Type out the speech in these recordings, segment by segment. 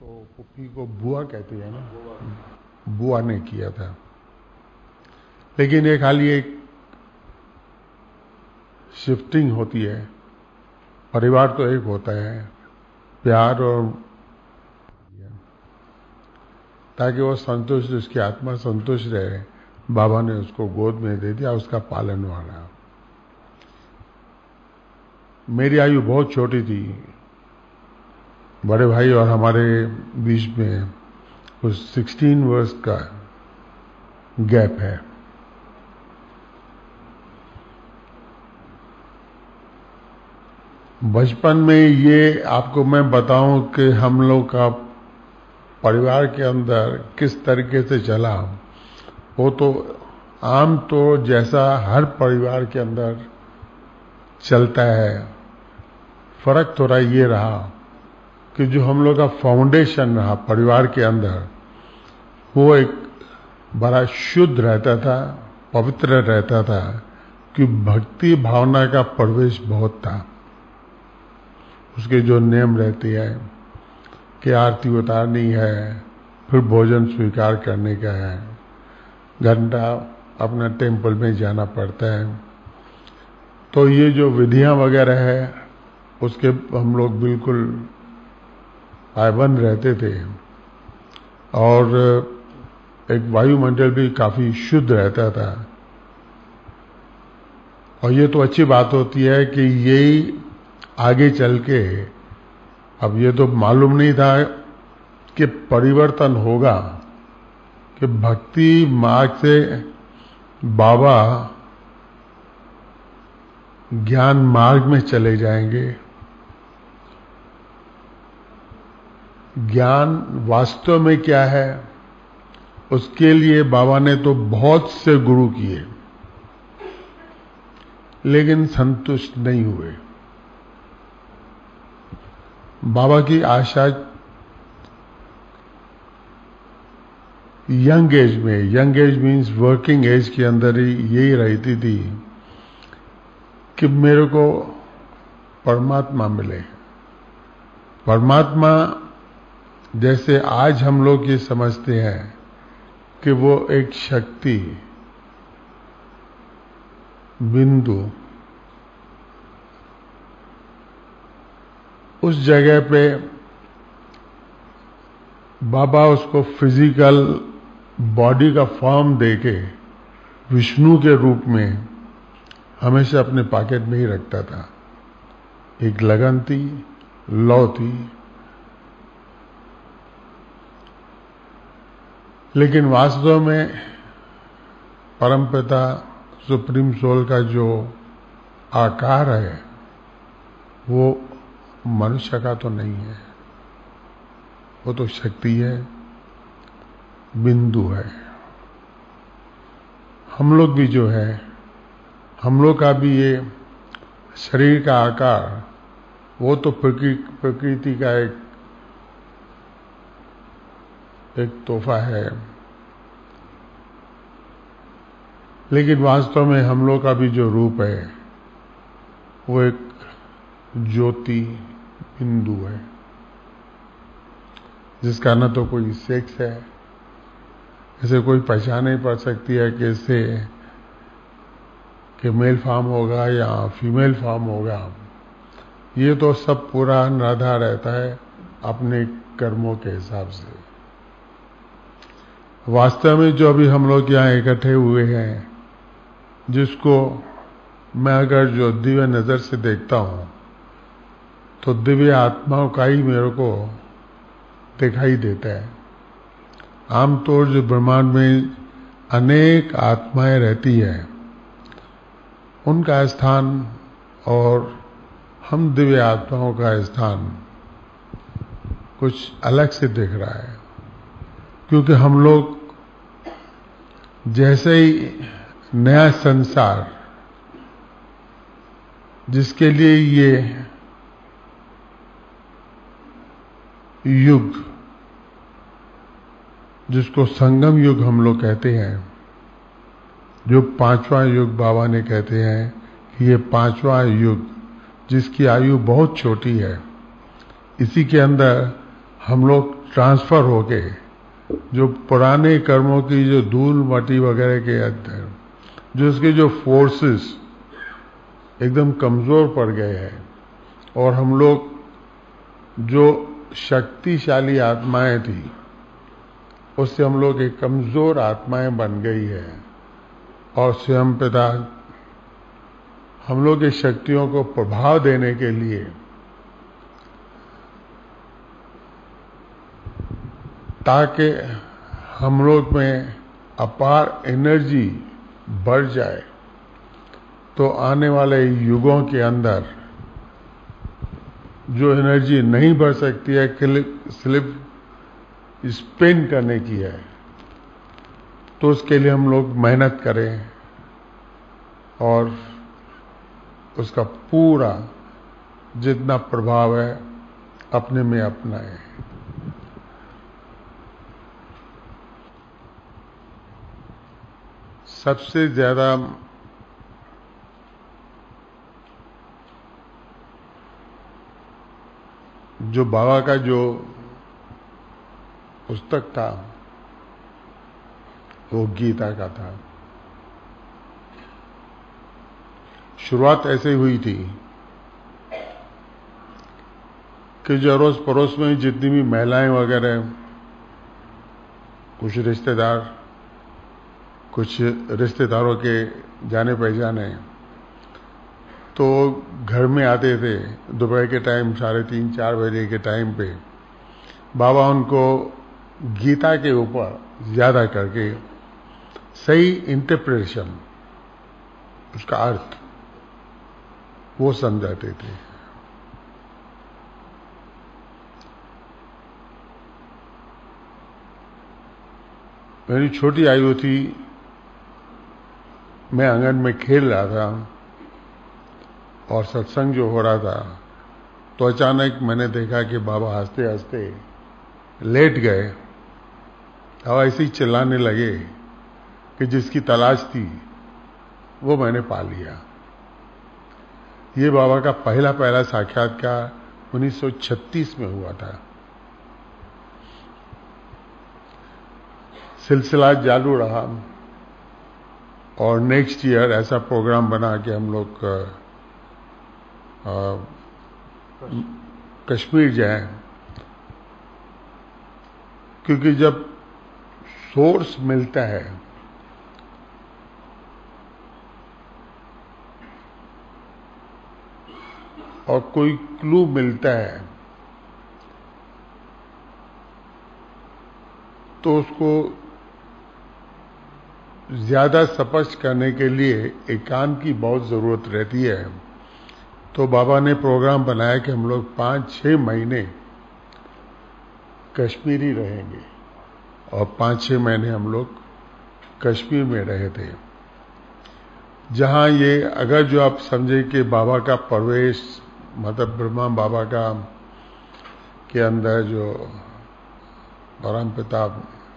तो पुप्पी को बुआ कहते हैं ना, बुआ ने किया था। लेकिन ये खाली एक शिफ्टिंग होती है, परिवार तो एक होता है, प्यार और ताकि वो संतुष्ट, उसकी आत्मा संतुष्ट रहे, बाबा ने उसको गोद में दे दिया, उसका पालन वाला। मेरी आयु बहुत छोटी थी, बड़े भाई और हमारे बीच में कुछ 16 वर्ष का गैप है। बचपन में ये आपको मैं बताऊं कि हम लोग का परिवार के अंदर किस तरीके से चला, वो तो आम तो जैसा हर परिवार के अंदर चलता है। फर्क थोड़ा ये रहा कि जो हम लोग का फाउंडेशन रहा परिवार के अंदर, वो एक बड़ा शुद्ध रहता था, पवित्र रहता था, कि भक्ति भावना का प्रवेश बहुत था। उसके जो नियम रहते हैं कि आरती उतारनी है, फिर भोजन स्वीकार करने का है, घंटा अपना टेम्पल में जाना पड़ता है, तो ये जो विधियां वगैरह है उसके हम लोग बिल्कुल पाबंद रहते थे। और एक वायुमंडल भी काफी शुद्ध रहता था। और ये तो अच्छी बात होती है कि यही आगे चल के, अब ये तो मालूम नहीं था कि परिवर्तन होगा, कि भक्ति मार्ग से बाबा ज्ञान मार्ग में चले जाएंगे। ज्ञान वास्तव में क्या है, उसके लिए बाबा ने तो बहुत से गुरु किए, लेकिन संतुष्ट नहीं हुए। बाबा की आशा यंग एज में, young age means working age के अंदर ही यही रहती थी कि मेरे को परमात्मा मिले। परमात्मा जैसे आज हम लोग ये समझते हैं कि वो एक शक्ति बिंदु, उस जगह पे बाबा उसको फिजिकल बॉडी का फॉर्म देके विष्णु के रूप में हमेशा अपने पॉकेट में ही रखता था। एक लगन थी, लौ थी, लेकिन वास्तव में परमपिता सुप्रीम सोल का जो आकार है वो मनुष्य का तो नहीं है, वो तो शक्ति है, बिंदु है। हम लोग भी जो है, हम लोग का भी ये शरीर का आकार, वो तो प्रकृति का एक तोहफा है, लेकिन वास्तव में हम लोग का भी जो रूप है वो एक ज्योति बिंदु है, जिसका न तो कोई सेक्स है, ऐसे कोई पहचान नहीं पड़ सकती है कि इससे कि मेल फॉर्म होगा या फीमेल फॉर्म होगा। ये तो सब पूरा निराधार रहता है अपने कर्मों के हिसाब से। वास्तव में जो अभी हम लोग यहाँ इकट्ठे हुए हैं, जिसको मैं अगर जो दिव्य नजर से देखता हूँ तो दिव्य आत्माओं का ही मेरे को दिखाई देता है। आमतौर जो ब्रह्मांड में अनेक आत्माएं रहती हैं, उनका स्थान और हम दिव्य आत्माओं का स्थान कुछ अलग से दिख रहा है, क्योंकि हम लोग जैसे ही नया संसार, जिसके लिए ये युग, जिसको संगम युग हम लोग कहते हैं, जो 5वां युग बाबा ने कहते हैं कि ये 5वां युग जिसकी आयु बहुत छोटी है, इसी के अंदर हम लोग ट्रांसफर होके जो पुराने कर्मों की जो धूल मट्टी वगैरह के अंदर जो उसके जो फोर्सेस एकदम कमजोर पड़ गए हैं और हम लोग जो शक्तिशाली आत्माएं थी उससे हम लोग एक कमजोर आत्माएं बन गई है और स्वयं पिता हम लोग की शक्तियों को प्रभाव देने के लिए ताकि हम लोग में अपार एनर्जी बढ़ जाए तो आने वाले युगों के अंदर जो एनर्जी नहीं बढ़ सकती है सिर्फ स्पेन करने की है तो उसके लिए हम लोग मेहनत करें और उसका पूरा जितना प्रभाव है अपने में अपनाएं। सबसे ज्यादा जो बाबा का जो पुस्तक था वो गीता का था। शुरुआत ऐसे हुई थी कि जो अड़ोस पड़ोस में जितनी भी महिलाएं वगैरह कुछ रिश्तेदारों के जाने पहचाने तो घर में आते थे दोपहर के टाइम 3:30-4 बजे के टाइम पे बाबा उनको गीता के ऊपर ज्यादा करके सही इंटरप्रिटेशन उसका अर्थ वो समझाते थे। मेरी छोटी आयु थी, मैं आंगन में खेल रहा था और सत्संग जो हो रहा था तो अचानक मैंने देखा कि बाबा हंसते हंसते लेट गए और ऐसे ही चिल्लाने लगे कि जिसकी तलाश थी वो मैंने पा लिया। ये बाबा का पहला साक्षात्कार 1936 में हुआ था। सिलसिला चालू रहा और नेक्स्ट ईयर ऐसा प्रोग्राम बना कि हम लोग कश्मीर जाएं, क्योंकि जब सोर्स मिलता है और कोई क्लू मिलता है तो उसको ज्यादा स्पष्ट करने के लिए एकांत की बहुत जरूरत रहती है। तो बाबा ने प्रोग्राम बनाया कि हम लोग 5-6 महीने कश्मीर ही रहेंगे और 5-6 महीने हम लोग कश्मीर में रहे थे, जहां ये अगर जो आप समझे कि बाबा का प्रवेश मतलब ब्रह्मा बाबा का के अंदर जो परम पिता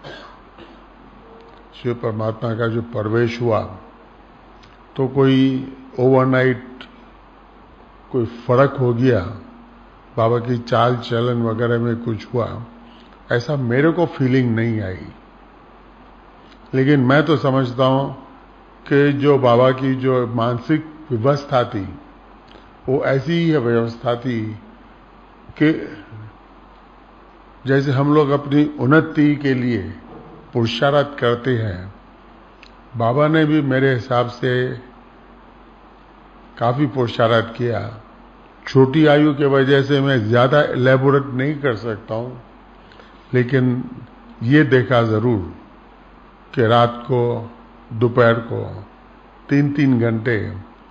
शिव परमात्मा का जो प्रवेश हुआ तो कोई ओवरनाइट कोई फर्क हो गया, बाबा की चाल चलन वगैरह में कुछ हुआ, ऐसा मेरे को फीलिंग नहीं आई। लेकिन मैं तो समझता हूं कि जो बाबा की जो मानसिक व्यवस्था थी वो ऐसी ही व्यवस्था थी कि जैसे हम लोग अपनी उन्नति के लिए पुरुषार्थ करते हैं, बाबा ने भी मेरे हिसाब से काफी पुरुषार्थ किया। छोटी आयु के वजह से मैं ज्यादा एलेबोरेट नहीं कर सकता हूं, लेकिन ये देखा जरूर कि रात को दोपहर को 3-3 घंटे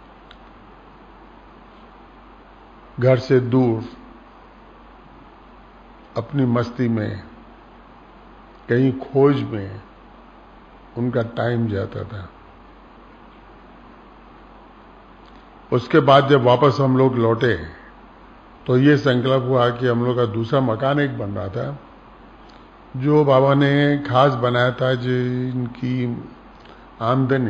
घर से दूर अपनी मस्ती में कहीं खोज में उनका टाइम जाता था। उसके बाद जब वापस हम लोग लौटे तो ये संकल्प हुआ कि हम लोग का दूसरा मकान एक बन रहा था जो बाबा ने खास बनाया था, जिनकी आमदनी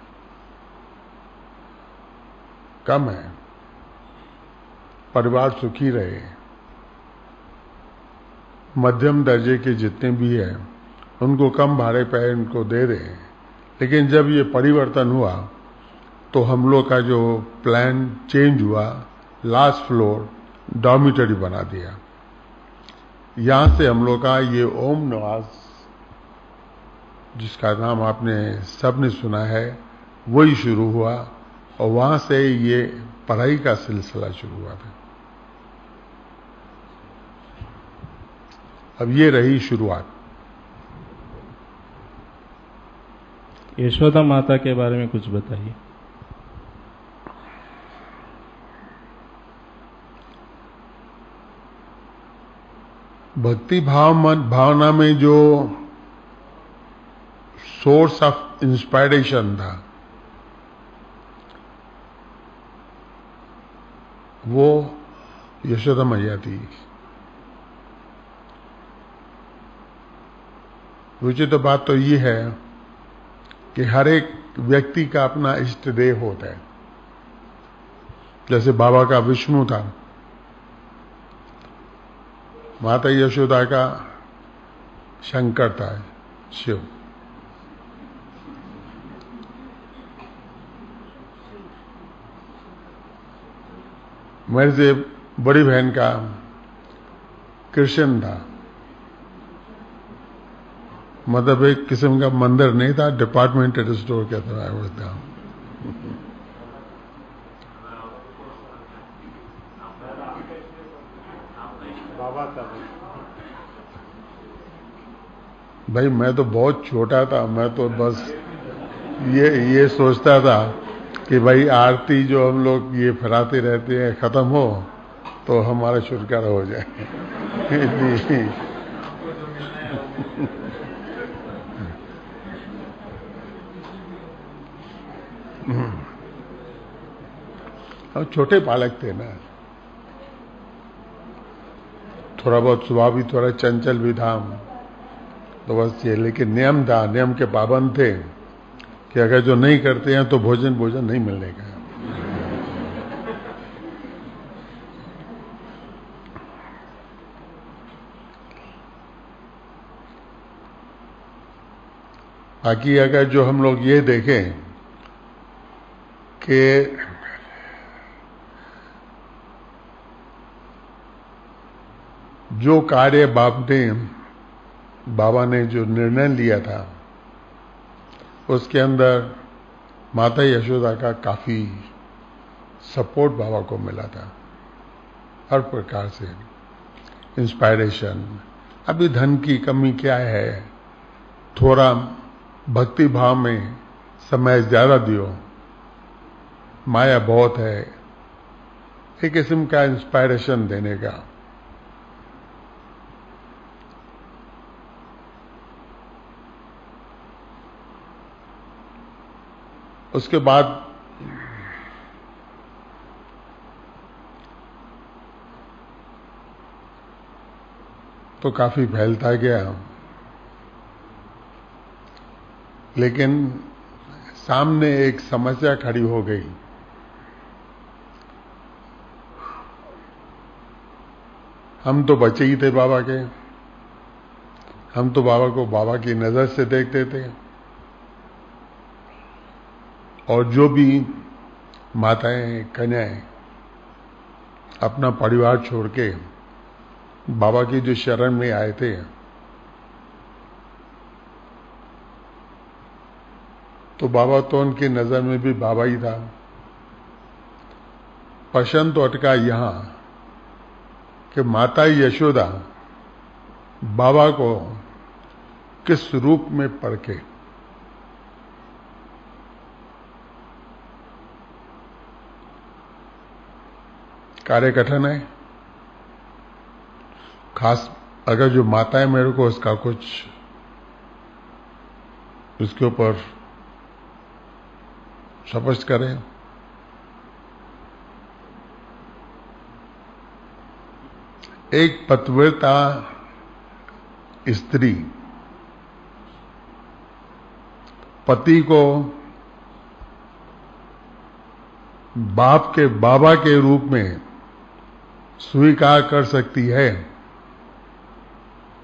कम है, परिवार सुखी रहे, मध्यम दर्जे के जितने भी हैं उनको कम भाड़े पे उनको दे दें। लेकिन जब ये परिवर्तन हुआ तो हम लोग का जो प्लान चेंज हुआ, लास्ट फ्लोर डॉर्मिटरी बना दिया। यहां से हम लोग का ये ओम निवास, जिसका नाम आपने सबने सुना है, वही शुरू हुआ और वहां से ये पढ़ाई का सिलसिला शुरू हुआ था। अब ये रही शुरुआत। यशोदा माता के बारे में कुछ बताइए। भक्ति भावना में जो सोर्स ऑफ इंस्पायरेशन था वो यशोदा मैया थी। विचित्र तो बात तो ये है कि हर एक व्यक्ति का अपना इष्ट देव होता है। जैसे बाबा का विष्णु था, माता यशोदा का शंकर था, शिव। मेरे से बड़ी बहन का कृष्ण था। मतलब एक किस्म का मंदिर नहीं था, डिपार्टमेंटल स्टोर के तरह था। भाई मैं तो बहुत छोटा था, मैं तो बस ये सोचता था कि भाई आरती जो हम लोग ये फहराते रहते हैं खत्म हो तो हमारा छुटकारा हो जाए। हम छोटे बालक थे ना, थोड़ा बहुत स्वभाव भी थोड़ा चंचल भी था, तो बस ये। लेकिन नियम था, नियम के पाबंद थे कि अगर जो नहीं करते हैं तो भोजन नहीं मिलने का। बाकी अगर जो हम लोग ये देखें कि जो कार्य बाबा ने जो निर्णय लिया था उसके अंदर माता यशोदा का काफी सपोर्ट बाबा को मिला था, हर प्रकार से इंस्पायरेशन। अभी धन की कमी क्या है, थोड़ा भक्ति भाव में समय ज्यादा दियो, माया बहुत है, एक किस्म का इंस्पायरेशन देने का। उसके बाद तो काफी फैलता गया, लेकिन सामने एक समस्या खड़ी हो गई। हम तो बच्चे ही थे बाबा के, हम तो बाबा को बाबा की नजर से देखते थे, और जो भी माताएं कन्याएं अपना परिवार छोड़ के बाबा की जो शरण में आए थे, तो बाबा तो उनकी नजर में भी बाबा ही था। प्रश्न तो अटका यहां कि माता यशोदा बाबा को किस रूप में परखे। कार्य कठिन है, खास अगर जो माताएं मेरे को उसका कुछ उसके ऊपर स्पष्ट करें। एक पतिव्रता स्त्री पति को बाप के बाबा के रूप में स्वीकार कर सकती है,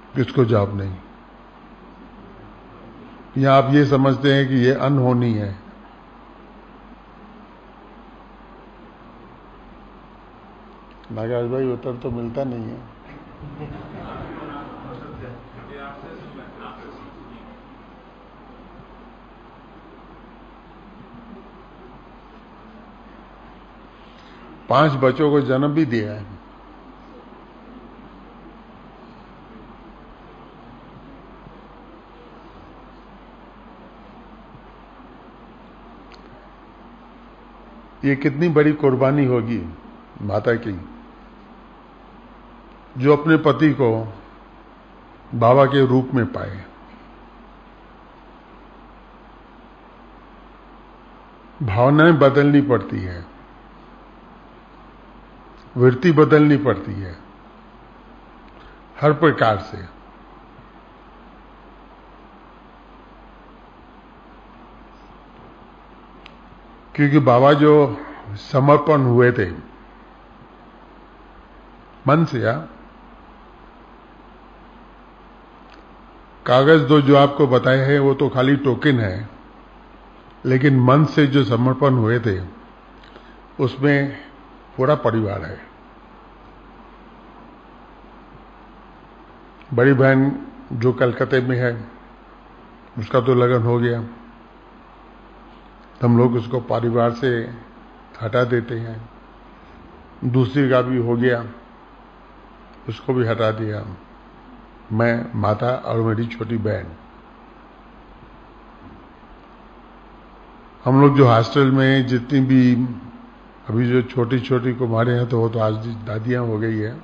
किसको जॉब नहीं? या आप ये समझते हैं कि ये अनहोनी है? नागराज भाई उत्तर तो मिलता नहीं है। पांच बच्चों को जन्म भी दिया है। ये कितनी बड़ी कुर्बानी होगी माता की, जो अपने पति को बाबा के रूप में पाए। भावनाएं बदलनी पड़ती है, वृत्ति बदलनी पड़ती है, हर प्रकार से। क्योंकि बाबा जो समर्पण हुए थे मन से, कागज दो जो आपको बताए हैं वो तो खाली टोकन है, लेकिन मन से जो समर्पण हुए थे उसमें पूरा परिवार है। बड़ी बहन जो कलकत्ते में है उसका तो लगन हो गया, हम लोग उसको परिवार से हटा देते हैं। दूसरी का भी हो गया, उसको भी हटा दिया। मैं, माता और मेरी छोटी बहन, हम लोग जो हॉस्टल में जितनी भी अभी जो छोटी छोटी कुमारें हैं तो वो तो आज दादियां हो गई है।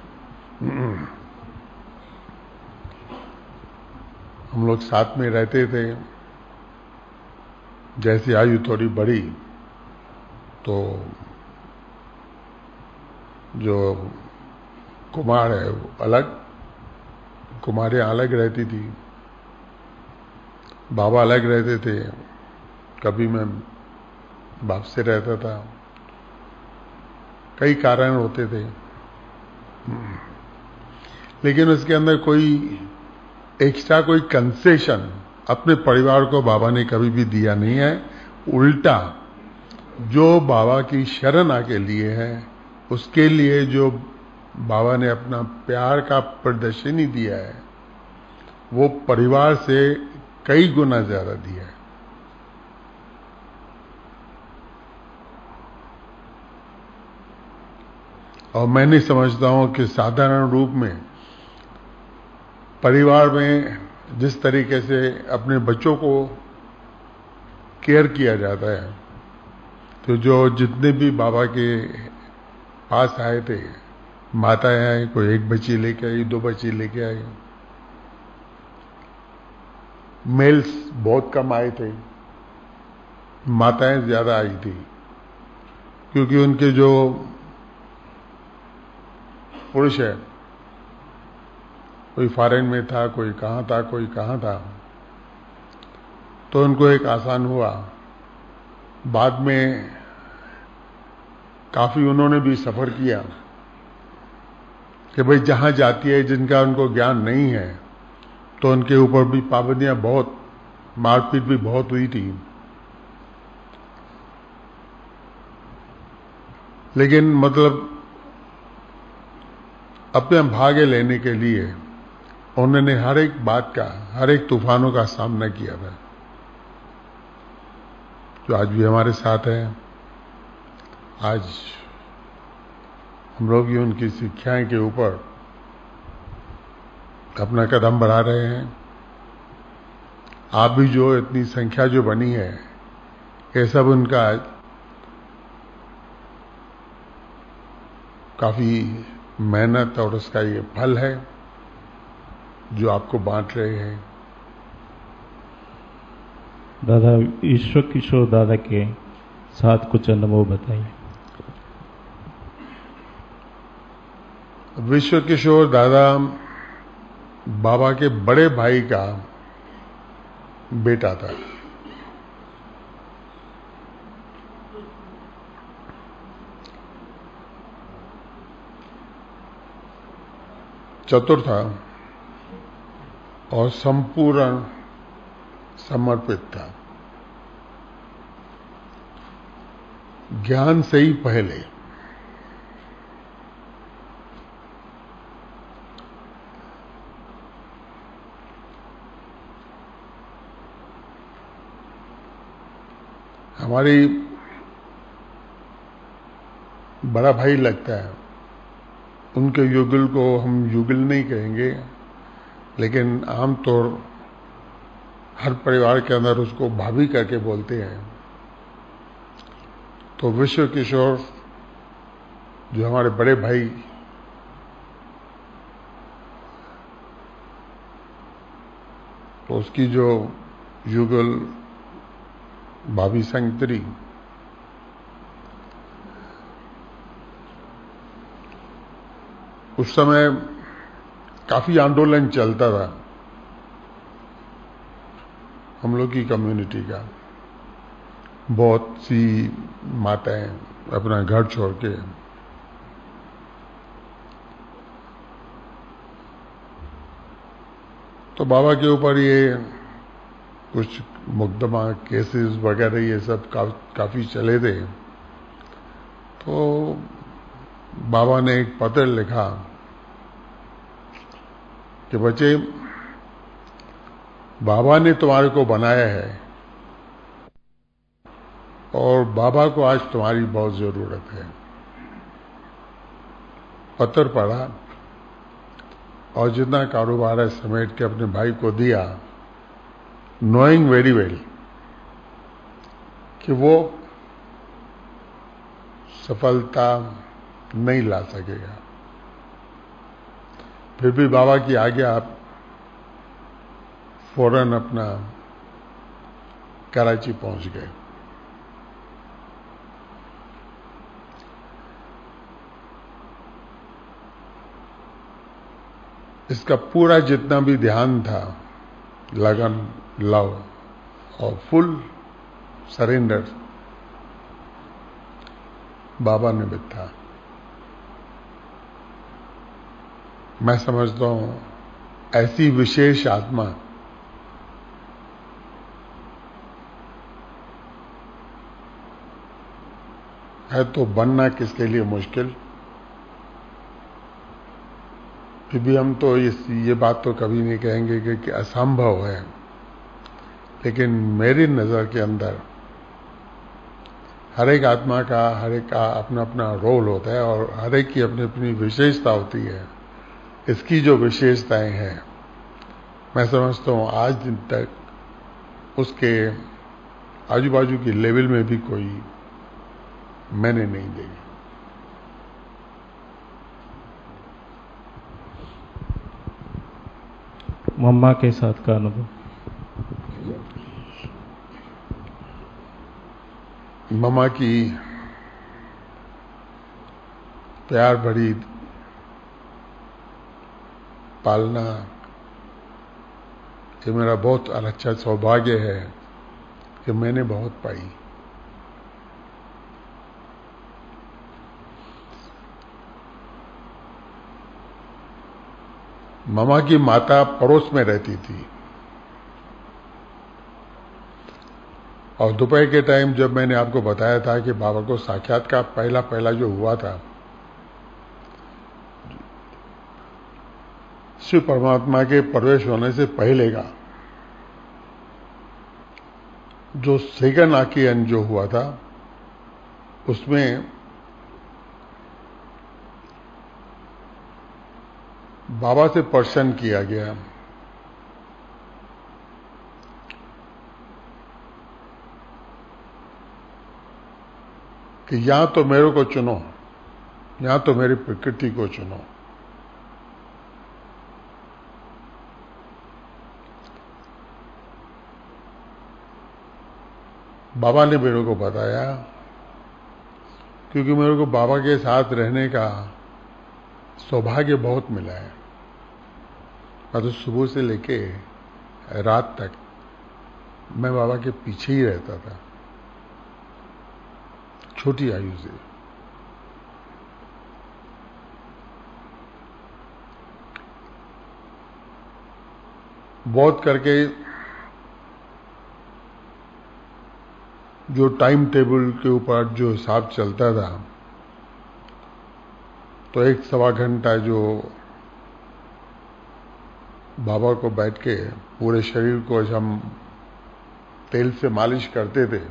हम लोग साथ में रहते थे। जैसी आयु थोड़ी बढ़ी तो जो कुमार है वो अलग, कुमारें अलग रहती थी, बाबा अलग रहते थे। कभी मैं बाप से रहता था, कई कारण होते थे, लेकिन उसके अंदर कोई एक्स्ट्रा कोई कंसेशन अपने परिवार को बाबा ने कभी भी दिया नहीं है। उल्टा जो बाबा की शरण आके लिए है उसके लिए जो बाबा ने अपना प्यार का प्रदर्शनी दिया है वो परिवार से कई गुना ज्यादा दिया है। और मैं नहीं समझता हूं कि साधारण रूप में परिवार में जिस तरीके से अपने बच्चों को केयर किया जाता है, तो जो जितने भी बाबा के पास आए थे, माताएं आई, कोई एक बच्ची लेके आई, दो बच्ची लेके आई, मेल्स बहुत कम आए थे, माताएं ज्यादा आई थी। क्योंकि उनके जो पुरुष है, कोई फॉरेन में था, कोई कहां था, कोई कहां था, तो उनको एक आसान हुआ। बाद में काफी उन्होंने भी सफर किया कि भाई जहां जाती है जिनका उनको ज्ञान नहीं है तो उनके ऊपर भी पाबंदियां बहुत, मारपीट भी बहुत हुई थी। लेकिन मतलब अपने भाग्य लेने के लिए उन्होंने हर एक बात का, हर एक तूफानों का सामना किया था, जो आज भी हमारे साथ है। आज हम लोग भी उनकी शिक्षाएं के ऊपर अपना कदम बढ़ा रहे हैं। आप भी जो इतनी संख्या जो बनी है, ये सब उनका काफी मेहनत और उसका ये फल है जो आपको बांट रहे हैं। दादा, ईश्वर किशोर दादा के साथ कुछ अनुभव बताइए। विश्व किशोर दादा बाबा के बड़े भाई का बेटा था। चतुर था, और संपूर्ण समर्पित था। ज्ञान से ही पहले हमारी बड़ा भाई लगता है, उनके युगल को हम युगल नहीं कहेंगे, लेकिन आमतौर हर परिवार के अंदर उसको भाभी करके बोलते हैं। तो विश्व किशोर जो हमारे बड़े भाई, तो उसकी जो युगल भाभी संगतरी, उस समय काफी आंदोलन चलता था हम लोग की कम्युनिटी का। बहुत सी माताएं अपना घर छोड़ के तो बाबा के ऊपर ये कुछ मुकदमा केसेस वगैरह ये सब काफी चले थे। तो बाबा ने एक पत्र लिखा कि बच्चे, बाबा ने तुम्हारे को बनाया है और बाबा को आज तुम्हारी बहुत जरूरत है। पत्र पढ़ा और जितना कारोबार है समेट के अपने भाई को दिया, नोइंग वेरी वेल कि वो सफलता नहीं ला सकेगा। फिर भी बाबा की आज्ञा, आप फौरन अपना कराची पहुंच गए। इसका पूरा जितना भी ध्यान था, लगन, लव और फुल सरेंडर बाबा ने भी था। मैं समझता हूं ऐसी विशेष आत्मा है तो बनना किसके लिए मुश्किल। फिर भी हम तो ये बात तो कभी नहीं कहेंगे कि असंभव है, लेकिन मेरी नजर के अंदर हर एक आत्मा का, हर एक का अपना अपना रोल होता है और हर एक की अपनी अपनी विशेषता होती है। इसकी जो विशेषताएं हैं, मैं समझता हूं आज दिन तक उसके आजू बाजू की लेवल में भी कोई मैंने नहीं देखी। मम्मा के साथ का अनुभव। मम्मा की प्यार भरी पालना, ये मेरा बहुत अच्छा सौभाग्य है कि मैंने बहुत पाई। मामा की माता पड़ोस में रहती थी और दोपहर के टाइम जब मैंने आपको बताया था कि बाबा को साक्षात्कार पहला जो हुआ था, शिव परमात्मा के प्रवेश होने से पहले का जो सेकंड आकियन जो हुआ था, उसमें बाबा से प्रश्न किया गया कि या तो मेरे को चुनो या तो मेरी प्रकृति को चुनो। बाबा ने मेरे को बताया, क्योंकि मेरे को बाबा के साथ रहने का सौभाग्य बहुत मिला है। मैं तो सुबह से लेके रात तक मैं बाबा के पीछे ही रहता था, छोटी आयु से। बहुत करके जो टाइम टेबल के ऊपर जो हिसाब चलता था, तो 1-1.25 घंटा जो बाबा को बैठ के पूरे शरीर को हम तेल से मालिश करते थे,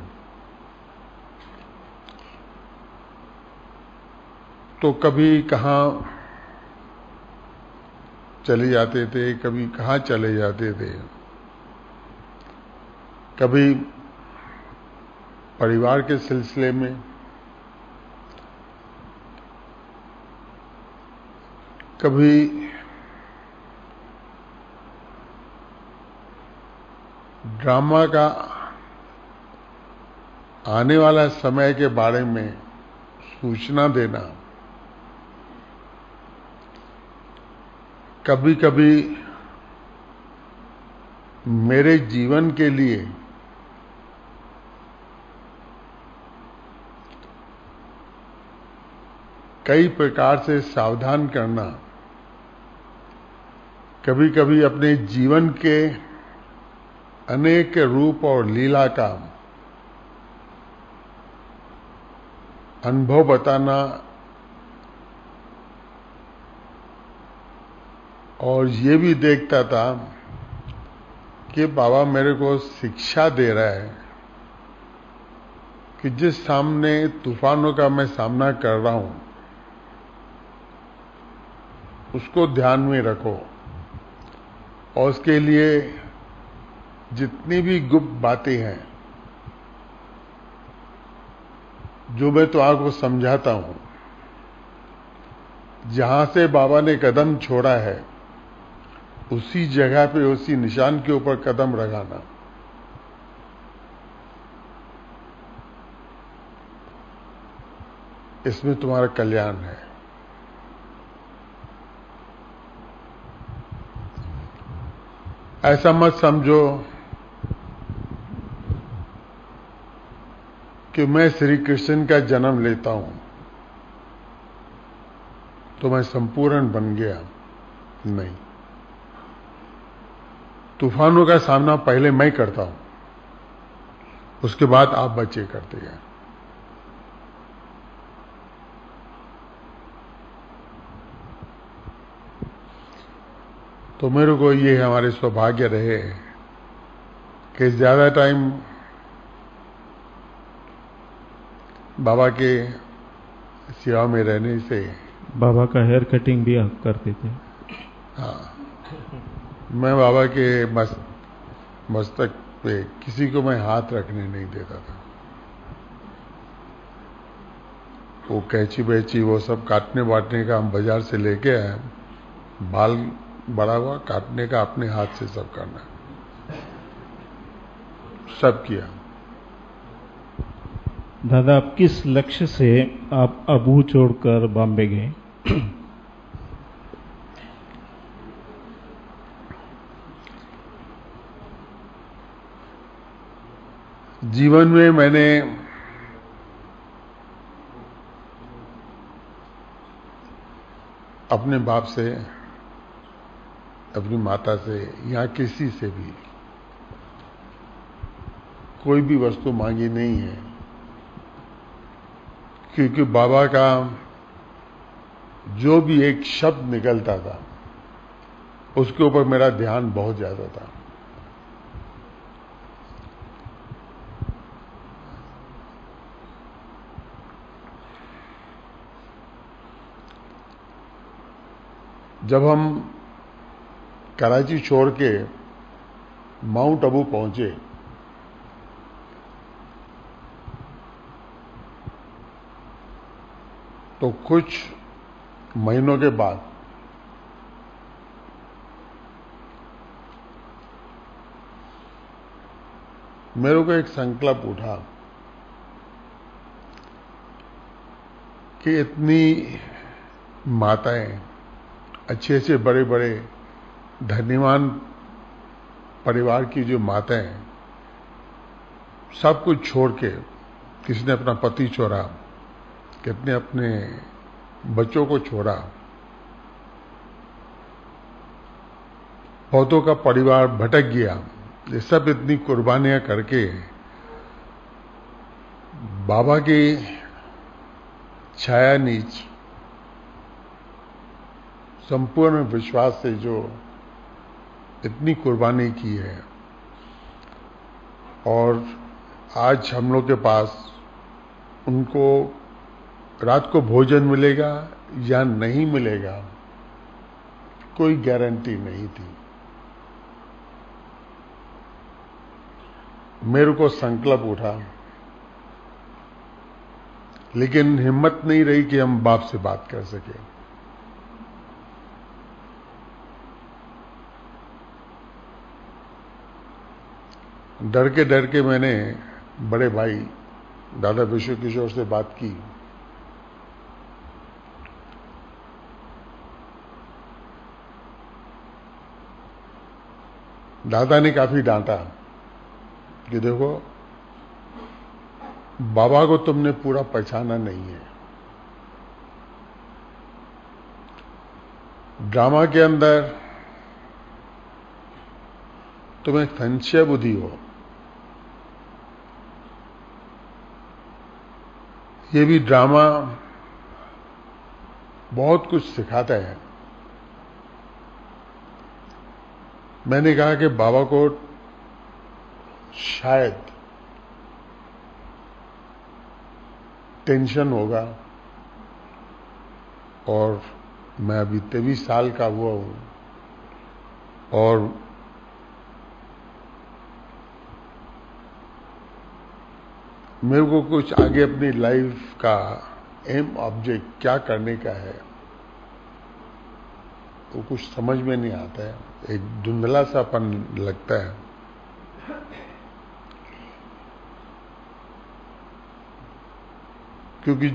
तो कभी कहाँ चले जाते थे, कभी कहाँ चले जाते थे। कभी परिवार के सिलसिले में, कभी ड्रामा का आने वाला समय के बारे में सूचना देना, कभी कभी मेरे जीवन के लिए कई प्रकार से सावधान करना, कभी कभी अपने जीवन के अनेक रूप और लीला का अनुभव बताना, और ये भी देखता था कि बाबा मेरे को शिक्षा दे रहा है कि जिस सामने तूफानों का मैं सामना कर रहा हूं, उसको ध्यान में रखो, और उसके लिए जितनी भी गुप्त बातें हैं जो मैं तो आपको समझाता हूं, जहां से बाबा ने कदम छोड़ा है उसी जगह पे, उसी निशान के ऊपर कदम लगाना। इसमें तुम्हारा कल्याण है। ऐसा मत समझो कि मैं श्री कृष्ण का जन्म लेता हूं तो मैं संपूर्ण बन गया। नहीं, तूफानों का सामना पहले मैं करता हूं, उसके बाद आप बच्चे करते हैं। तो मेरे को ये हमारे सौभाग्य रहे कि ज्यादा टाइम बाबा के सेवा में रहने से। बाबा का हेयर कटिंग भी आप करते थे? हाँ, मैं बाबा के मस्तक पे किसी को मैं हाथ रखने नहीं देता था। वो कैंची बैची वो सब काटने बाटने का हम बाजार से लेके आए, बाल बड़ा हुआ, काटने का अपने हाथ से सब करना, सब किया। दादा, आप किस लक्ष्य से आप अबू छोड़कर बॉम्बे गए? जीवन में मैंने अपने बाप से, अपनी माता से या किसी से भी कोई भी वस्तु मांगी नहीं है, क्योंकि बाबा का जो भी एक शब्द निकलता था उसके ऊपर मेरा ध्यान बहुत ज्यादा था। जब हम कराची छोड़ के माउंट आबू पहुंचे तो कुछ महीनों के बाद मेरे को एक संकल्प उठा कि इतनी माताएं, अच्छे अच्छे बड़े बड़े धन्यवान परिवार की जो माताएं, सब कुछ छोड़ के, किसी ने अपना पति छोड़ा, कितने अपने बच्चों को छोड़ा, बहुतों का परिवार भटक गया। ये सब इतनी कुर्बानियां करके बाबा की छाया नीच संपूर्ण विश्वास से जो इतनी कुर्बानी की है, और आज हम लोग के पास उनको रात को भोजन मिलेगा या नहीं मिलेगा कोई गारंटी नहीं थी। मेरे को संकल्प उठा, लेकिन हिम्मत नहीं रही कि हम बाप से बात कर सके। डर के मैंने बड़े भाई दादा विश्व किशोर से बात की। दादा ने काफी डांटा कि देखो, बाबा को तुमने पूरा पहचाना नहीं है। ड्रामा के अंदर तुम एक संशय बुद्धि हो। ये भी ड्रामा बहुत कुछ सिखाता है। मैंने कहा कि बाबा को शायद टेंशन होगा, और मैं अभी 23 साल का हुआ हूं, और मेरे को कुछ आगे अपनी लाइफ का एम ऑब्जेक्ट क्या करने का है वो कुछ समझ में नहीं आता है। एक धुंधला सापन लगता है। क्योंकि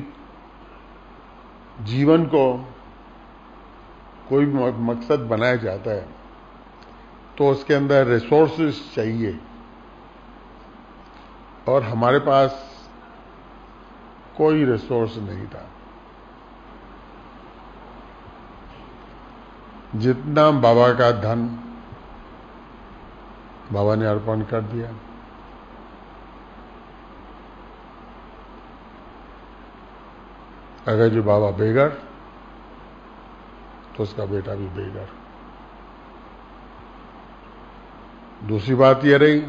जीवन को कोई मकसद बनाया जाता है तो उसके अंदर रिसोर्सेस चाहिए, और हमारे पास कोई रिसोर्स नहीं था। जितना बाबा का धन बाबा ने अर्पण कर दिया। अगर जो बाबा बेघर तो उसका बेटा भी बेघर। दूसरी बात यह रही,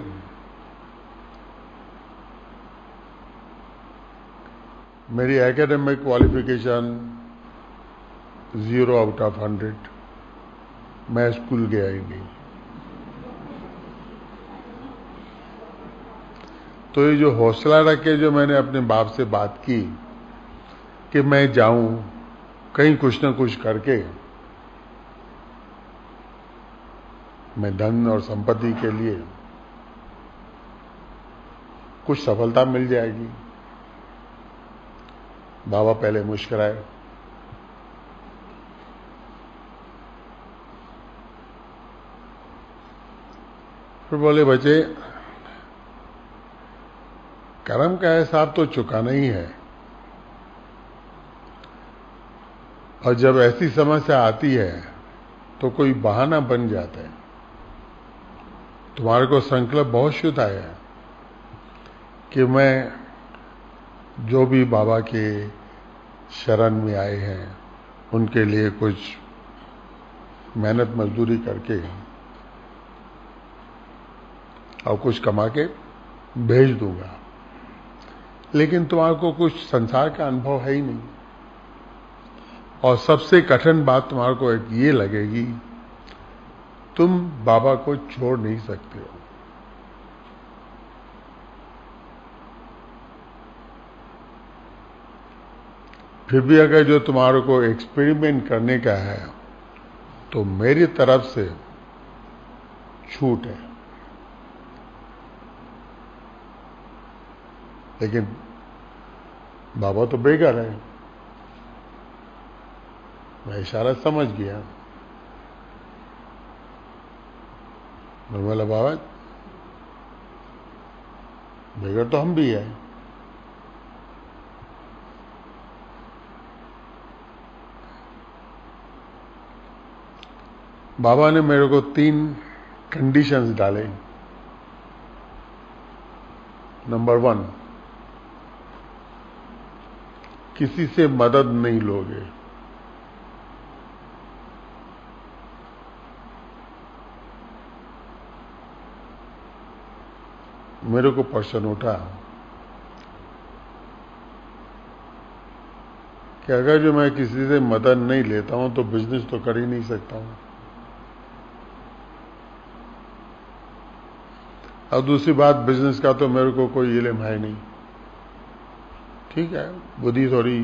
मेरी एकेडमिक क्वालिफिकेशन 0 आउट ऑफ 100। मैं स्कूल गया ही नहीं। तो ये जो हौसला रख के जो मैंने अपने बाप से बात की कि मैं जाऊं कहीं कुछ न कुछ करके, मैं धन और संपत्ति के लिए कुछ सफलता मिल जाएगी। बाबा पहले मुस्कुराए, फिर बोले, बच्चे, कर्म का हिसाब तो चुकाना ही है, और जब ऐसी समस्या आती है तो कोई बहाना बन जाता है। तुम्हारे को संकल्प बहुत शुद्ध आया है कि मैं जो भी बाबा के शरण में आए हैं उनके लिए कुछ मेहनत मजदूरी करके और कुछ कमा के भेज दूंगा। लेकिन तुम्हारे को कुछ संसार का अनुभव है ही नहीं, और सबसे कठिन बात तुम्हारे को एक ये लगेगी, तुम बाबा को छोड़ नहीं सकते हो। फिर भी अगर जो तुम्हारे को एक्सपेरिमेंट करने का है तो मेरी तरफ से छूट है। लेकिन बाबा तो बेघर है। मैं इशारा समझ गया। मैं बोला, बाबा बेघर तो हम भी हैं। बाबा ने मेरे को 3 कंडीशंस डाले। नंबर 1, किसी से मदद नहीं लोगे। मेरे को प्रश्न उठा कि अगर जो मैं किसी से मदद नहीं लेता हूं तो बिजनेस तो कर ही नहीं सकता हूं। और दूसरी बात, बिजनेस का तो मेरे को कोई इल्म है नहीं। ठीक है, बुद्धि थोड़ी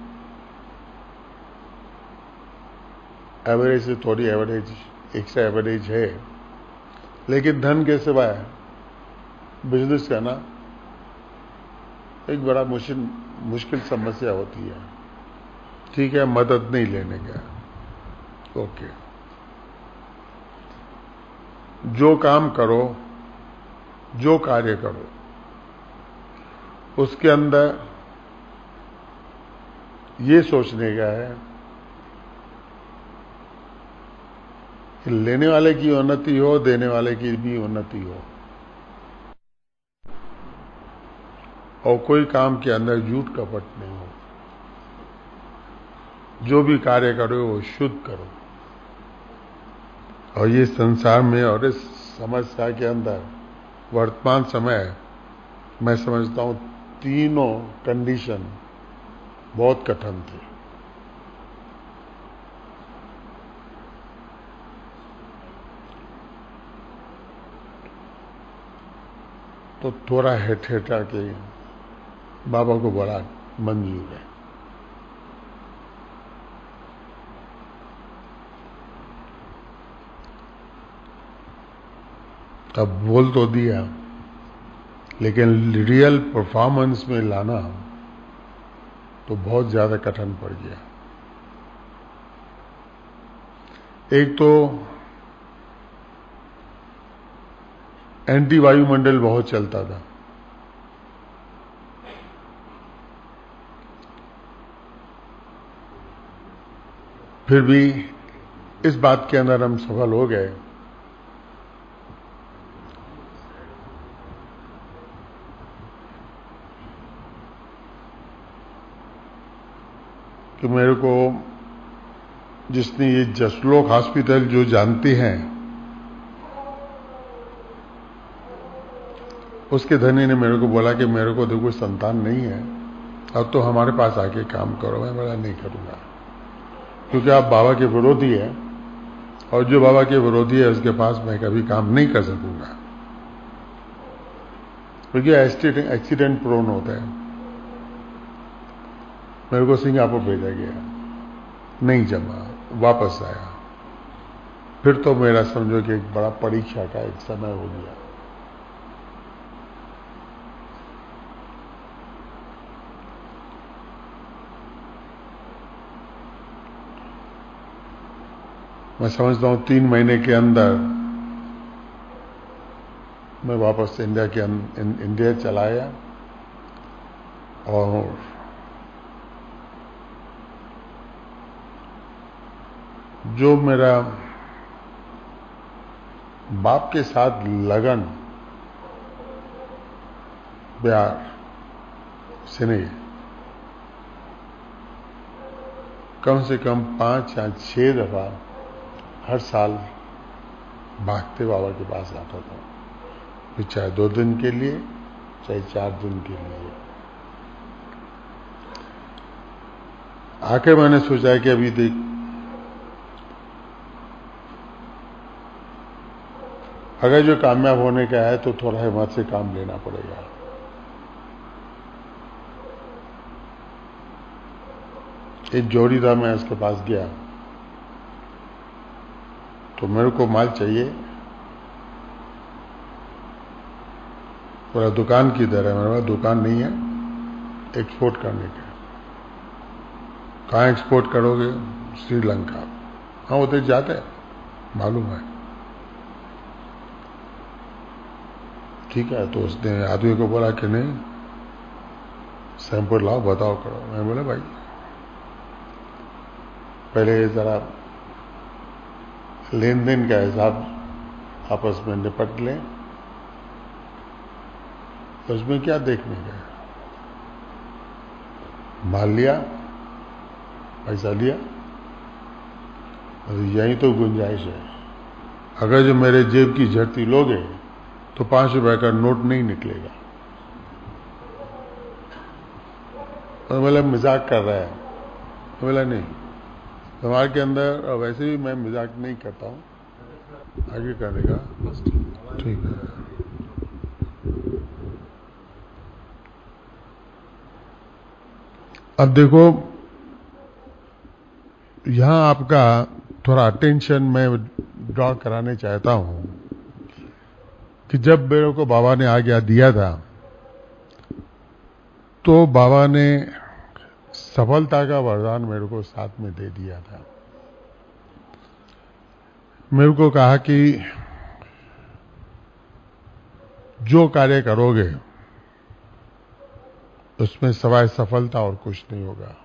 एवरेज से थोड़ी एवरेज, एक्स्ट्रा एवरेज है, लेकिन धन के सिवाय बिजनेस करना एक बड़ा मुश्किल समस्या होती है। ठीक है, मदद नहीं लेने का। ओके, जो काम करो, जो कार्य करो, उसके अंदर ये सोचने का है कि लेने वाले की उन्नति हो, देने वाले की भी उन्नति हो, और कोई काम के अंदर झूठ कपट नहीं हो। जो भी कार्य करो वो शुद्ध करो। और ये संसार में और इस समस्या के अंदर वर्तमान समय मैं समझता हूं तीनों कंडीशन बहुत कठिन थे। तो थोड़ा हेठा के बाबा को बड़ा मंजूर है। अब बोल तो दिया, लेकिन रियल परफॉर्मेंस में लाना तो बहुत ज्यादा कठिन पड़ गया। एक तो एंटी वायुमंडल बहुत चलता था। फिर भी इस बात के अंदर हम सफल हो गए कि मेरे को जिसने ये जसलोक हॉस्पिटल जो जानते हैं, उसके धनी ने मेरे को बोला कि मेरे को तो कोई संतान नहीं है, अब तो हमारे पास आके काम करो। मैं बोला नहीं करूंगा, क्योंकि आप बाबा के विरोधी है, और जो बाबा के विरोधी है उसके पास मैं कभी काम नहीं कर सकूंगा, क्योंकि एक्सीडेंट प्रोन होता है। मेरे को सिंगापुर भेजा गया, नहीं जमा, वापस आया। फिर तो मेरा समझो कि एक बड़ा परीक्षा का एक समय हो गया। मैं समझता हूं 3 महीने के अंदर मैं वापस इंडिया चला आया, और जो मेरा बाप के साथ लगन, प्यार, स्नेह, कम से कम 5 या 6 दफा हर साल भागते बाबा के पास आता था, फिर चाहे 2 दिन के लिए, चाहे 4 दिन के लिए। आखिर मैंने सोचा कि अभी देख, अगर जो कामयाब होने का है तो थोड़ा हिम्मत से काम लेना पड़ेगा। एक जोड़ी था, मैं उसके पास गया तो मेरे को माल चाहिए, पूरा दुकान किधर है? मेरे पास दुकान नहीं है एक्सपोर्ट करने का। कहाँ एक्सपोर्ट करोगे? श्रीलंका। हाँ, उधर जाते हैं, मालूम है। ठीक है, तो उसने आदमी को बोला कि नहीं, सैंपल लाओ, बताओ, करो। मैं बोला भाई पहले जरा लेन देन का हिसाब आपस में निपट लें, तो उसमें क्या देखने का है? माल लिया, पैसा लिया, यही तो गुंजाइश है। अगर जो मेरे जेब की झड़ती लोगे तो 5 रुपए का नोट नहीं निकलेगा। और बोला मजाक कर रहा है, तो बोला नहीं, समाज के अंदर, और वैसे भी मैं मजाक नहीं करता हूं, आगे करेगा, ठीक है। अब देखो, यहां आपका थोड़ा अटेंशन मैं ड्रॉ कराने चाहता हूं कि जब मेरे को बाबा ने आज्ञा दिया था, तो बाबा ने सफलता का वरदान मेरे को साथ में दे दिया था। मेरे को कहा कि जो कार्य करोगे उसमें सवाए सफलता और कुछ नहीं होगा।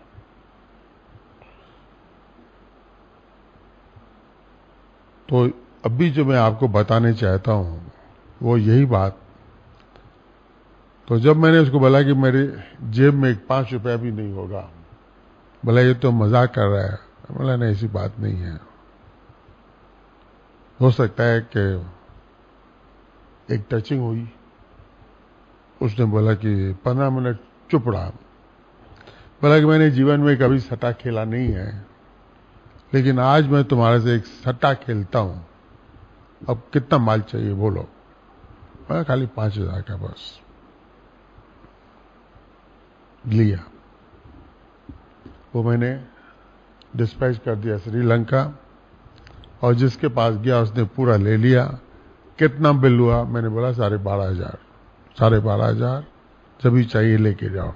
तो अभी जो मैं आपको बताने चाहता हूं वो यही बात। तो जब मैंने उसको बोला कि मेरे जेब में 5 रुपया भी नहीं होगा, बोला ये तो मजाक कर रहा है। बोला नहीं, ऐसी बात नहीं है। हो सकता है कि एक टचिंग हुई, उसने बोला कि 15 मिनट चुप रहा। बोला कि मैंने जीवन में कभी सट्टा खेला नहीं है, लेकिन आज मैं तुम्हारे से एक सट्टा खेलता हूं। अब कितना माल चाहिए बोलो? मैं खाली 5,000 का बस। लिया, वो मैंने डिस्पैच कर दिया श्रीलंका, और जिसके पास गया उसने पूरा ले लिया। कितना बिल हुआ? मैंने बोला 12,500। 12,500 जब भी चाहिए लेके जाओ।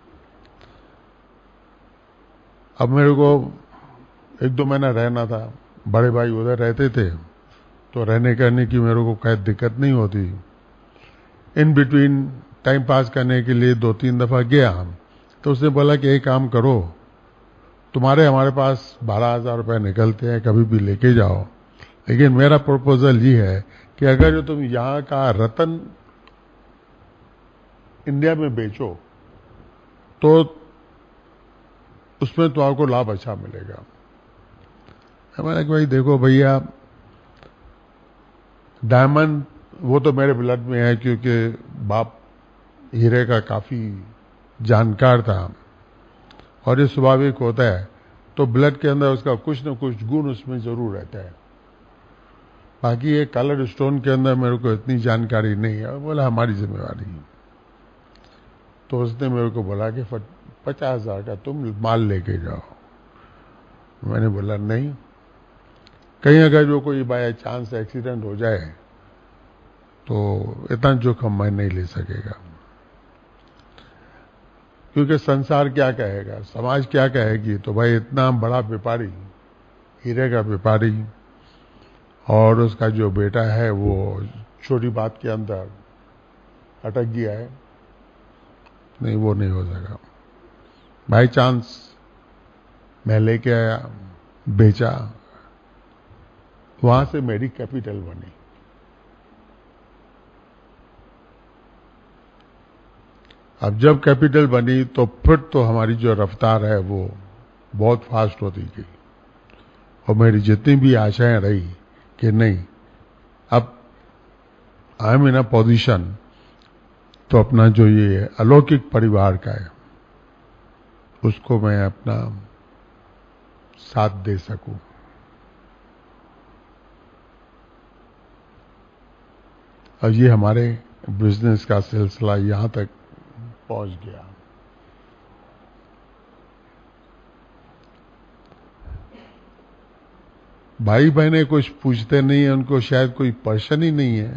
अब मेरे को 1-2 महीना रहना था, बड़े भाई उधर रहते थे, तो रहने करने की मेरे को कोई दिक्कत नहीं होती। इन बिटवीन टाइम पास करने के लिए 2-3 दफा गया, तो उसने बोला कि एक काम करो, हमारे पास 12,000 रुपए निकलते हैं, कभी भी लेके जाओ, लेकिन मेरा प्रपोजल ये है कि अगर जो तुम यहां का रतन इंडिया में बेचो तो उसमें तो आपको लाभ अच्छा मिलेगा। हमारा कि भाई देखो भैया, डायमंड वो तो मेरे ब्लड में है, क्योंकि बाप हीरे का काफी जानकार था, और ये स्वाभाविक होता है। तो ब्लड के अंदर उसका कुछ न कुछ गुण उसमें जरूर रहता है। बाकी ये कलर स्टोन के अंदर मेरे को इतनी जानकारी नहीं है। बोला हमारी जिम्मेवारी। तो उसने मेरे को बोला कि 50,000 का तुम माल लेके जाओ। मैंने बोला नहीं, कहीं अगर जो कोई बाय चांस एक्सीडेंट हो जाए तो इतना जोखिम मैं नहीं ले सकेगा, क्योंकि संसार क्या कहेगा, समाज क्या कहेगी। तो भाई इतना बड़ा व्यापारी, हीरे का व्यापारी, और उसका जो बेटा है वो छोटी बात के अंदर अटक गया है, नहीं वो नहीं हो सका। बाई चांस मैं लेके आया, बेचा, वहां से मेरी कैपिटल बनी। अब जब कैपिटल बनी तो फिर तो हमारी जो रफ्तार है वो बहुत फास्ट होती गई, और मेरी जितनी भी आशाएं रही कि नहीं, अब I am in a position, तो अपना जो ये अलौकिक परिवार का है उसको मैं अपना साथ दे सकूं। और ये हमारे बिजनेस का सिलसिला यहां तक पहुंच गया। भाई बहने कुछ पूछते नहीं है, उनको शायद कोई पर्सन ही नहीं है,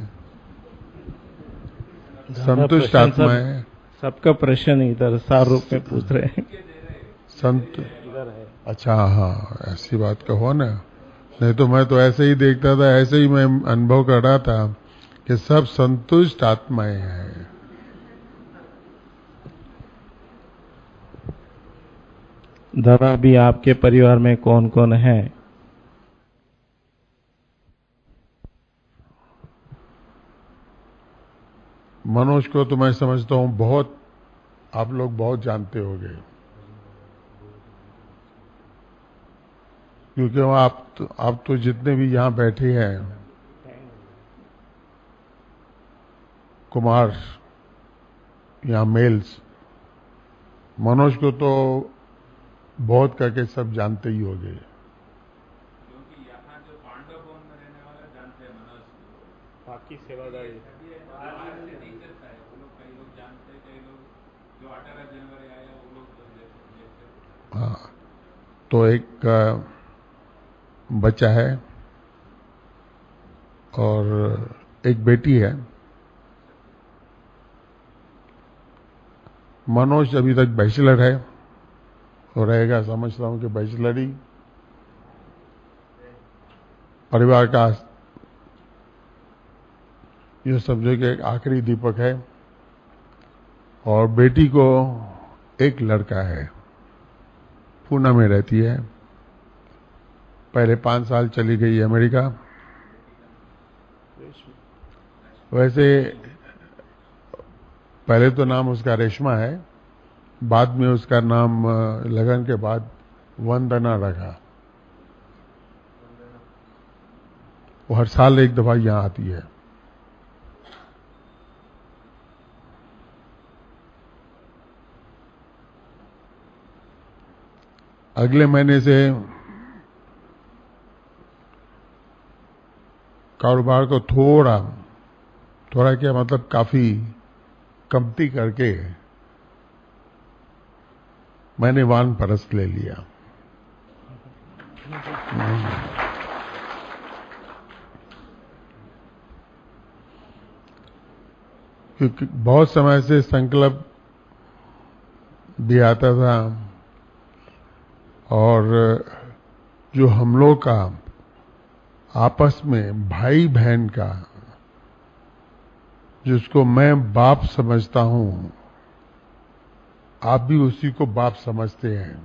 संतुष्ट आत्मा है। सबका प्रश्न इधर सार रूप में पूछ रहे हैं। इधर है। अच्छा, हाँ, ऐसी बात कहो ना, नहीं तो मैं तो ऐसे ही देखता था, ऐसे ही मैं अनुभव कर रहा था कि सब संतुष्ट आत्माएं हैं। दादा, अभी आपके परिवार में कौन कौन है? मनोज को तो मैं समझता हूं बहुत, आप लोग बहुत जानते होंगे, क्योंकि आप तो जितने भी यहां बैठे हैं कुमार या मेल्स, मनोज को तो बहुत करके सब जानते ही होंगे। क्योंकि यहाँ जो पांडव भवन में रहने वाले जानते हैं मनोज को, बाकी सेवादारी टीचर्स है वो लोग, कई लोग जानते हैं, कई लोग जो 18 जनवरी आया वो लोग देखते। हाँ, तो एक बच्चा है और एक बेटी है। मनोज अभी तक बैचलर है और रहेगा, समझता हूं कि बैचलर ही। परिवार का ये समझो कि एक आखिरी दीपक है। और बेटी को एक लड़का है, पूना में रहती है, पहले 5 साल चली गई अमेरिका। वैसे पहले तो नाम उसका रेशमा है, बाद में उसका नाम लगन के बाद वंदना रखा। वो हर साल एक दफा यहां आती है। अगले महीने से कारोबार को थोड़ा क्या मतलब काफी कमती करके मैंने वानप्रस्थ ले लिया। क्योंकि बहुत समय से संकल्प भी आता था और जो हम लोग का आपस में भाई बहन का, जिसको मैं बाप समझता हूं, आप भी उसी को बाप समझते हैं,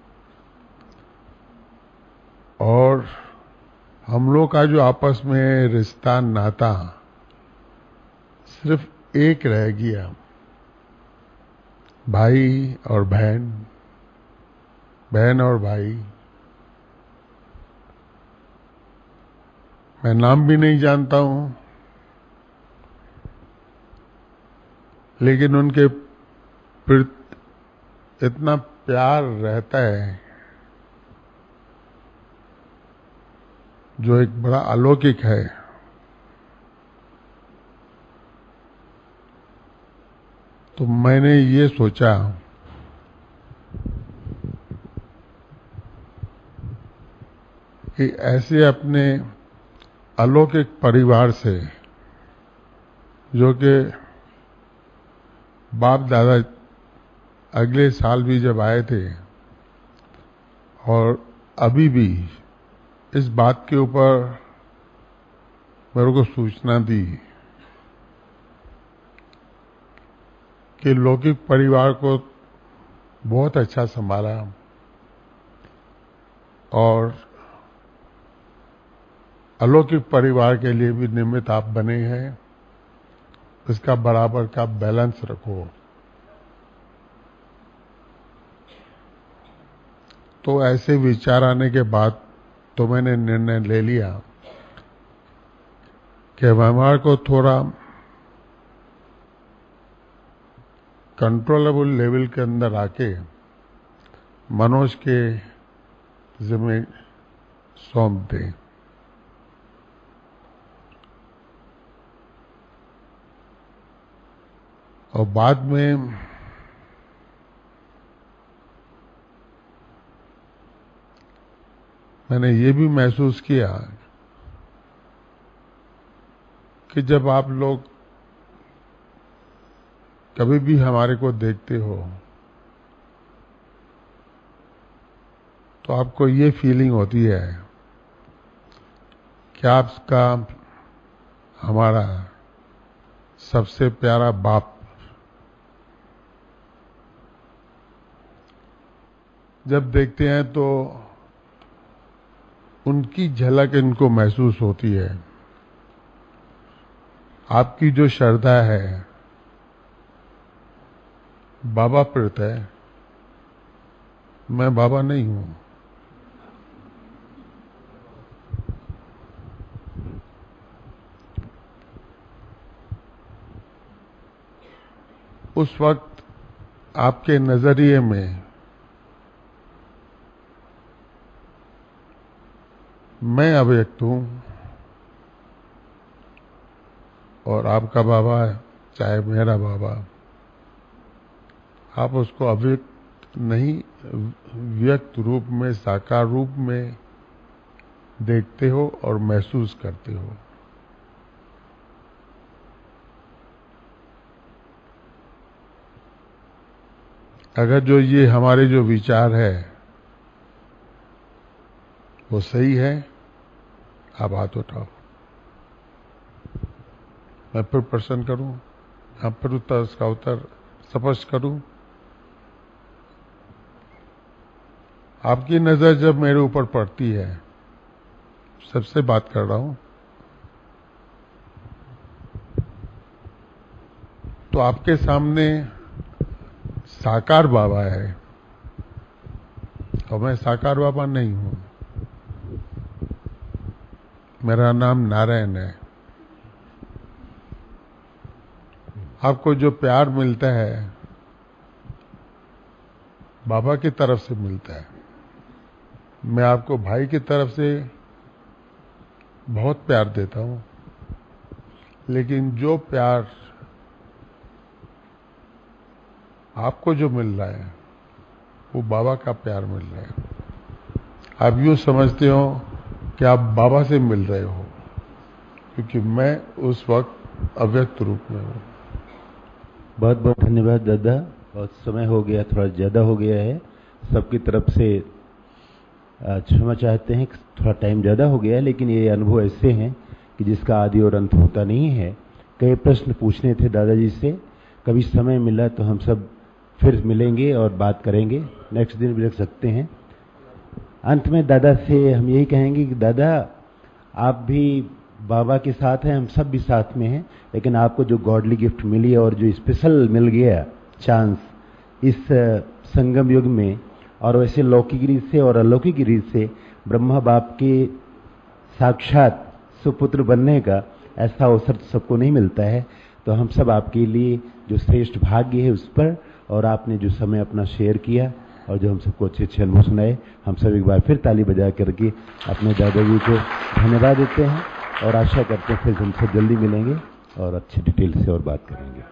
और हम लोग का जो आपस में रिश्ता नाता सिर्फ एक रह गया, भाई और बहन, बहन और भाई। मैं नाम भी नहीं जानता हूं, लेकिन उनके प्रति इतना प्यार रहता है जो एक बड़ा अलौकिक है। तो मैंने ये सोचा कि ऐसे अपने अलौकिक परिवार से, जो कि बाप दादा अगले साल भी जब आए थे और अभी भी इस बात के ऊपर मेरे को सूचना दी कि लौकिक परिवार को बहुत अच्छा संभाला और अलौकिक परिवार के लिए भी निमित्त आप बने हैं, इसका बराबर का बैलेंस रखो। तो ऐसे विचार आने के बाद तो मैंने निर्णय ले लिया कि हमारे को थोड़ा कंट्रोलेबल लेवल के अंदर आके मनोज के जिम्मे सौंप दें। और बाद में मैंने ये भी महसूस किया कि जब आप लोग कभी भी हमारे को देखते हो तो आपको ये फीलिंग होती है कि आपका हमारा सबसे प्यारा बाप जब देखते हैं तो उनकी झलक इनको महसूस होती है। आपकी जो श्रद्धा है, बाबा प्रेत है, मैं बाबा नहीं हूं। उस वक्त आपके नजरिए में मैं अव्यक्त हूं और आपका बाबा चाहे मेरा बाबा, आप उसको अव्यक्त नहीं व्यक्त रूप में, साकार रूप में देखते हो और महसूस करते हो। अगर जो ये हमारे जो विचार है वो सही है, आप हाथ उठाओ, मैं फिर प्रश्न करूं, आप फिर उसका उत्तर स्पष्ट करूं। आपकी नजर जब मेरे ऊपर पड़ती है, सबसे बात कर रहा हूं, तो आपके सामने साकार बाबा है और मैं साकार बाबा नहीं हूं। मेरा नाम नारायण है। आपको जो प्यार मिलता है बाबा की तरफ से मिलता है। मैं आपको भाई की तरफ से बहुत प्यार देता हूं, लेकिन जो प्यार आपको जो मिल रहा है वो बाबा का प्यार मिल रहा है। आप यूं समझते हो कि आप बाबा से मिल रहे हो, क्योंकि मैं उस वक्त अव्यक्त रूप में हूं। बहुत बहुत धन्यवाद दादा। बहुत समय हो गया, थोड़ा ज़्यादा हो गया है। सबकी तरफ से क्षमा चाहते हैं, थोड़ा टाइम ज़्यादा हो गया है, लेकिन ये अनुभव ऐसे हैं कि जिसका आदि और अंत होता नहीं है। कई प्रश्न पूछने थे दादाजी से, कभी समय मिला तो हम सब फिर मिलेंगे और बात करेंगे, नेक्स्ट दिन भी रख सकते हैं। अंत में दादा से हम यही कहेंगे कि दादा आप भी बाबा के साथ हैं, हम सब भी साथ में हैं, लेकिन आपको जो गॉडली गिफ्ट मिली है और जो स्पेशल मिल गया चांस इस संगम युग में, और वैसे लौकिक रीत से और अलौकिक रीत से ब्रह्मा बाप के साक्षात सुपुत्र बनने का ऐसा अवसर सबको नहीं मिलता है। तो हम सब आपके लिए जो श्रेष्ठ भाग्य है उस पर, और आपने जो समय अपना शेयर किया और जो हम सबको अच्छे अच्छे अनुभव सुनाए, हम सब एक बार फिर ताली बजा करके अपने दादाजी को धन्यवाद देते हैं और आशा करते हैं फिर हम सब जल्दी मिलेंगे और अच्छी डिटेल से और बात करेंगे।